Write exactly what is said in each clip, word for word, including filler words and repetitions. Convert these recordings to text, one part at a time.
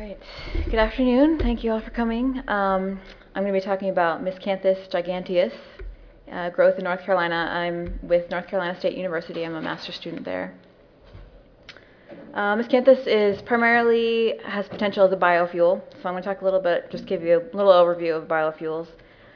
right. Good afternoon. Thank you all for coming. Um, I'm going to be talking about Miscanthus giganteus, uh, growth in North Carolina. I'm with North Carolina State University. I'm a master's student there. Uh, Miscanthus is primarily has potential as a biofuel. So I'm going to talk a little bit, just give you a little overview of biofuels.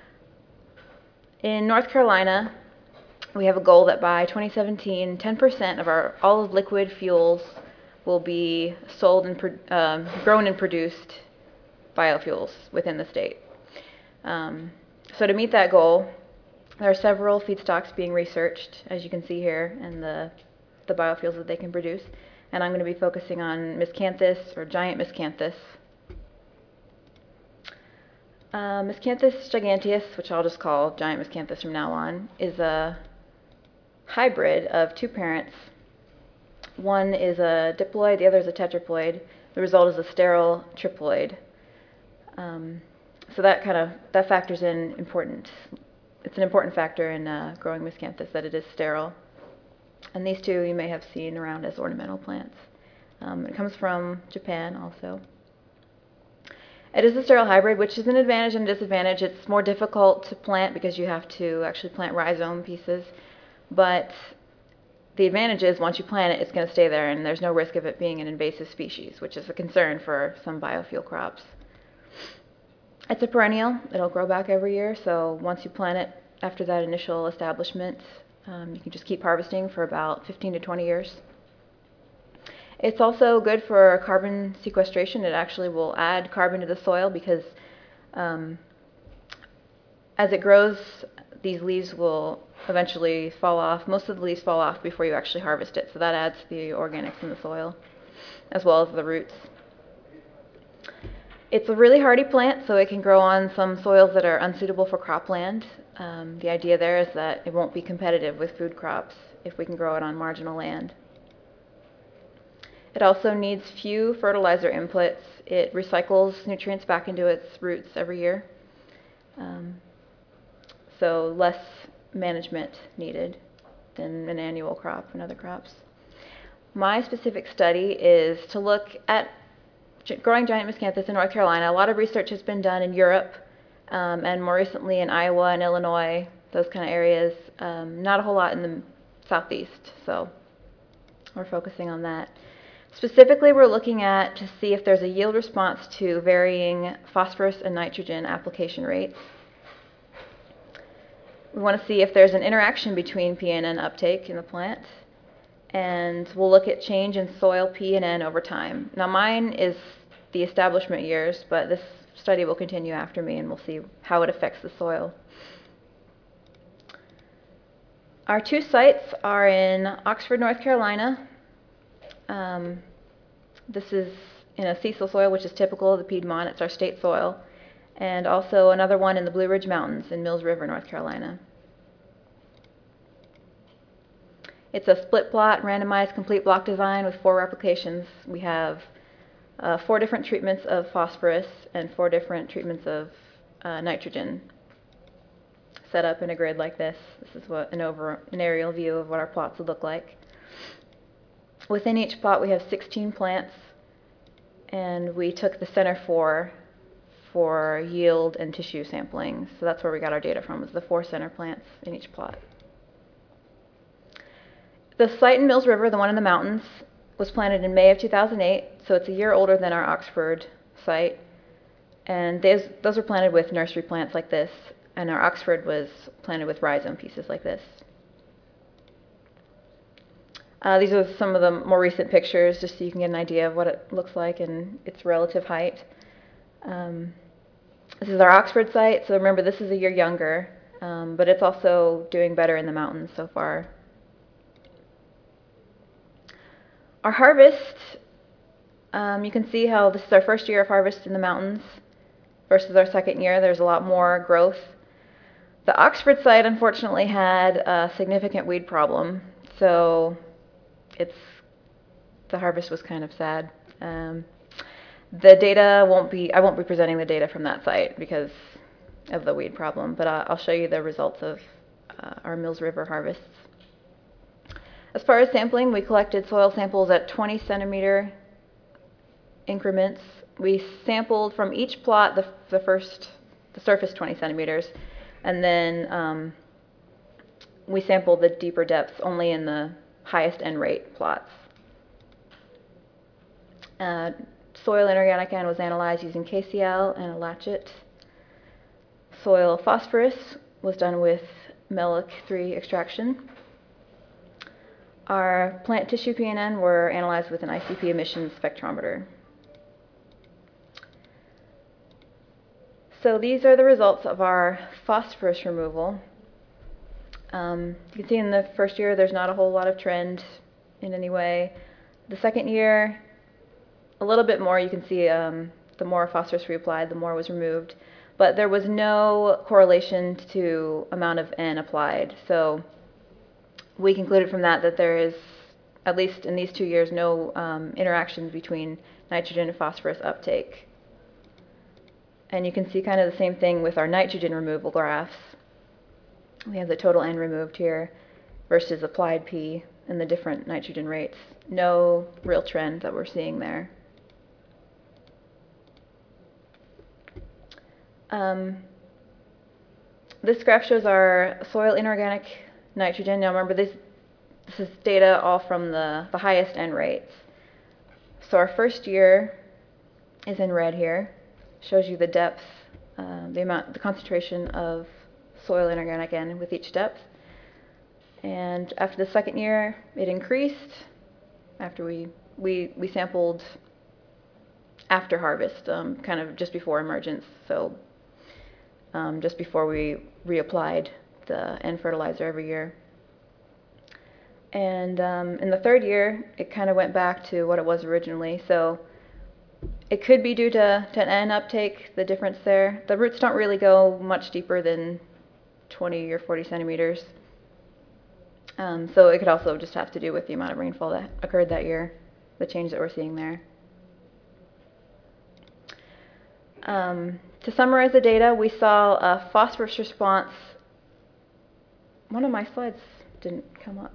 In North Carolina, we have a goal that by twenty seventeen, ten percent of our all of liquid fuels will be sold and um, grown and produced biofuels within the state. Um, so to meet that goal, there are several feedstocks being researched, as you can see here, and the, the biofuels that they can produce. And I'm going to be focusing on Miscanthus, or giant Miscanthus. Uh, Miscanthus giganteus, which I'll just call giant Miscanthus from now on, is a hybrid of two parents. One is a diploid, the other is a tetraploid. The result is a sterile triploid. Um, so that kind of that factors in important. It's an important factor in uh, growing Miscanthus that it is sterile. And these two you may have seen around as ornamental plants. Um, it comes from Japan also. It is a sterile hybrid, which is an advantage and a disadvantage. It's more difficult to plant because you have to actually plant rhizome pieces, but the advantage is once you plant it, it's going to stay there, and there's no risk of it being an invasive species, which is a concern for some biofuel crops. It's a perennial. It'll grow back every year, so once you plant it after that initial establishment, um, you can just keep harvesting for about fifteen to twenty years. It's also good for carbon sequestration. It actually will add carbon to the soil because um, as it grows, these leaves will eventually fall off. Most of the leaves fall off before you actually harvest it, so that adds to the organics in the soil, as well as the roots. It's a really hardy plant, so it can grow on some soils that are unsuitable for cropland. Um, the idea there is that it won't be competitive with food crops if we can grow it on marginal land. It also needs few fertilizer inputs. It recycles nutrients back into its roots every year. Um, so less management needed than an annual crop and other crops. My specific study is to look at growing giant Miscanthus in North Carolina. A lot of research has been done in Europe um, and more recently in Iowa and Illinois, those kind of areas. Um, not a whole lot in the southeast, so we're focusing on that. Specifically, we're looking at to see if there's a yield response to varying phosphorus and nitrogen application rates. We want to see if there's an interaction between P and N uptake in the plant, and we'll look at change in soil P and N over time. Now mine is the establishment years, but this study will continue after me and we'll see how it affects the soil. Our two sites are in Oxford, North Carolina. Um, this is in a Cecil soil, which is typical of the Piedmont. It's our state soil. And also another one in the Blue Ridge Mountains in Mills River, North Carolina. It's a split plot, randomized, complete block design with four replications. We have uh, four different treatments of phosphorus and four different treatments of uh, nitrogen set up in a grid like this. This is what an, over, an aerial view of what our plots would look like. Within each plot we have sixteen plants, and we took the center four for yield and tissue sampling. So that's where we got our data from, was the four center plants in each plot. The site in Mills River, the one in the mountains, was planted in May of two thousand eight, so it's a year older than our Oxford site. And those, those were planted with nursery plants like this, and our Oxford was planted with rhizome pieces like this. Uh, these are some of the more recent pictures, just so you can get an idea of what it looks like and its relative height. Um, this is our Oxford site, so remember this is a year younger, um, but it's also doing better in the mountains so far. Our harvest, um, you can see how this is our first year of harvest in the mountains versus our second year. There's a lot more growth. The Oxford site unfortunately had a significant weed problem, so it's the harvest was kind of sad. Um, the data won't be, I won't be presenting the data from that site because of the weed problem, but uh, I'll show you the results of uh, our Mills River harvests. As far as sampling, we collected soil samples at twenty centimeter increments we sampled from each plot the, the first, the surface twenty centimeters, and then um, we sampled the deeper depths only in the highest N rate plots. Uh, soil inorganic N was analyzed using K C L and a latchet. Soil phosphorus was done with Melic three extraction. Our plant tissue P N N were analyzed with an I C P emissions spectrometer. So these are the results of our phosphorus removal. Um, you can see in the first year there's not a whole lot of trend in any way. The second year, a little bit more. You can see um, the more phosphorus we applied, the more was removed. But there was no correlation to amount of N applied. So we concluded from that that there is, at least in these two years, no um, interaction between nitrogen and phosphorus uptake. And you can see kind of the same thing with our nitrogen removal graphs. We have the total N removed here versus applied P and the different nitrogen rates. No real trend that we're seeing there. Um, this graph shows our soil inorganic nitrogen. Now remember, this, this is data all from the, the highest N rates. So our first year is in red here. Shows you the depth, uh, the amount, the concentration of soil inorganic N with each depth. And after the second year, it increased. After we we we sampled after harvest, um, kind of just before emergence, so um, just before we reapplied the N fertilizer every year. And um, in the third year, it kind of went back to what it was originally. So it could be due to, to N uptake, the difference there. The roots don't really go much deeper than twenty or forty centimeters. Um, so it could also just have to do with the amount of rainfall that occurred that year, the change that we're seeing there. Um, to summarize the data, we saw a phosphorus response. One of my slides didn't come up.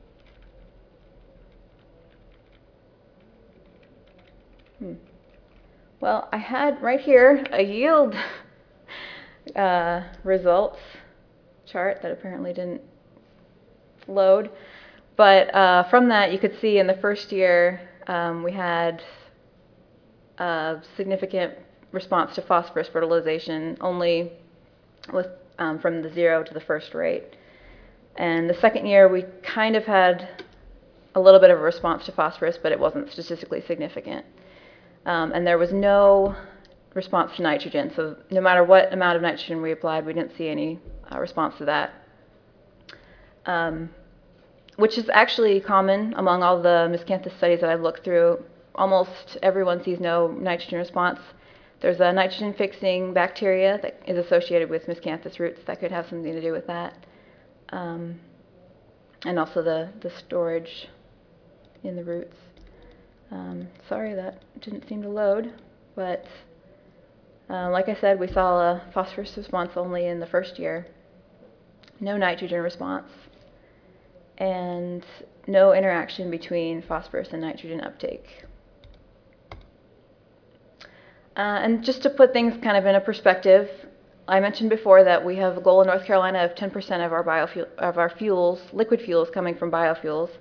Hmm. Well, I had right here a yield uh, results chart that apparently didn't load. But uh, from that, you could see in the first year um, we had a significant response to phosphorus fertilization, only with um, from the zero to the first rate. And the second year, we kind of had a little bit of a response to phosphorus, but it wasn't statistically significant. Um, and there was no response to nitrogen. So no matter what amount of nitrogen we applied, we didn't see any uh, response to that. Um, which is actually common among all the miscanthus studies that I've looked through. Almost everyone sees no nitrogen response. There's a nitrogen fixing bacteria that is associated with miscanthus roots that could have something to do with that. Um, and also the, the storage in the roots. Um, sorry that didn't seem to load, but uh, like I said, we saw a phosphorus response only in the first year. No nitrogen response, and no interaction between phosphorus and nitrogen uptake. Uh, and just to put things kind of in a perspective, I mentioned before that we have a goal in North Carolina of ten percent of our biofuel, of our fuels, liquid fuels, coming from biofuels.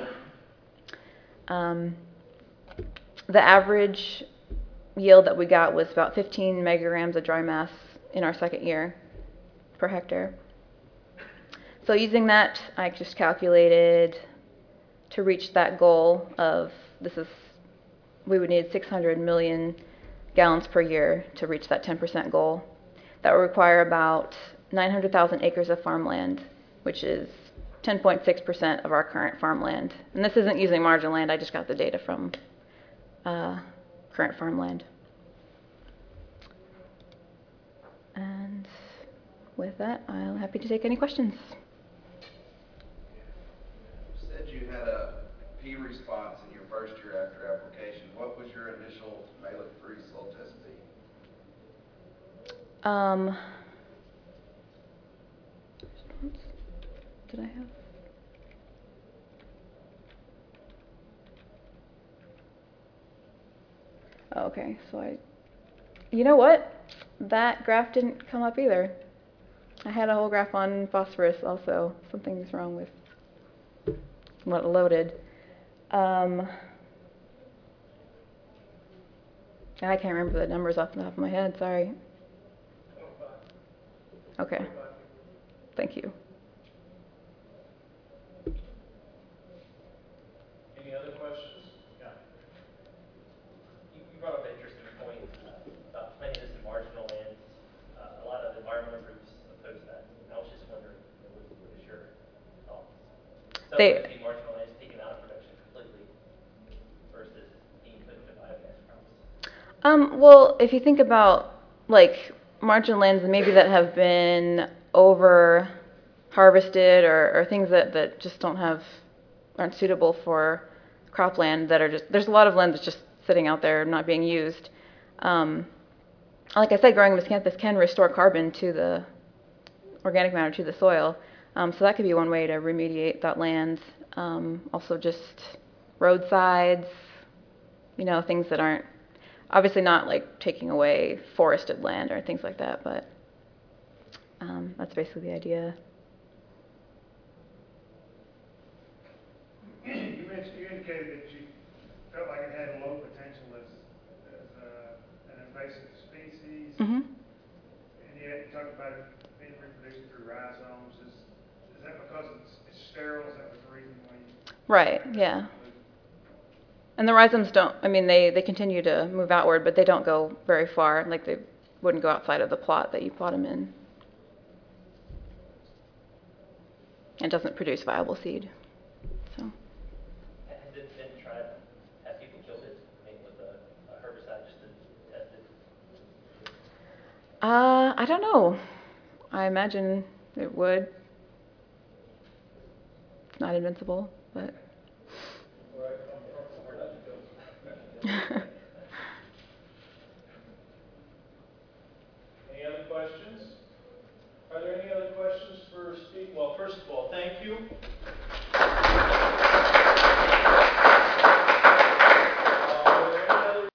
Um, the average yield that we got was about fifteen megagrams of dry mass in our second year per hectare. So using that, I just calculated to reach that goal of, this is, we would need six hundred million gallons per year to reach that ten percent goal. That would require about nine hundred thousand acres of farmland, which is ten point six percent of our current farmland. And this isn't using marginal land, I just got the data from uh, current farmland. And with that, I'm happy to take any questions. You said you had a P response in your first year after application. What was your initial Melic three soil test P? Um, did I have? Oh, okay. Okay, so I, you know what? That graph didn't come up either. I had a whole graph on phosphorus also. Something's wrong with what it loaded. Um, I can't remember the numbers off the top of my head, sorry. Okay, thank you. Any other questions? Yeah. You, you brought up an interesting point uh, about planting this in marginal lands. Uh, a lot of environmental groups oppose that. And I was just wondering, you know, what, what is your thoughts? Some They- would see marginal lands taken out of production completely versus being put into biogas crops. Um, well, if you think about like marginal lands maybe that have been over harvested or, or things that, that just don't have, aren't suitable for cropland that are just, there's a lot of land that's just sitting out there not being used. Um, like I said, growing miscanthus can restore carbon to the organic matter to the soil. Um, so that could be one way to remediate that land. Um, also just roadsides, you know, things that aren't, obviously not like taking away forested land or things like that, but um, that's basically the idea. You mentioned, you indicated that you felt like it had low potential as, as uh, an invasive species, Mm-hmm. and yet you talked about it being reproduced through rhizomes. Is, is that because it's, it's sterile? Is that the reason why you... Right, yeah. And the rhizomes don't, I mean, they, they continue to move outward, but they don't go very far. Like they wouldn't go outside of the plot that you plot them in. It doesn't produce viable seed. So. Has it been tried? Have people killed it? I mean, with a, a herbicide just to test it? Uh, I don't know. I imagine it would. It's not invincible, but. Any other questions? Are there any other questions for Steve? Well, first of all, thank you.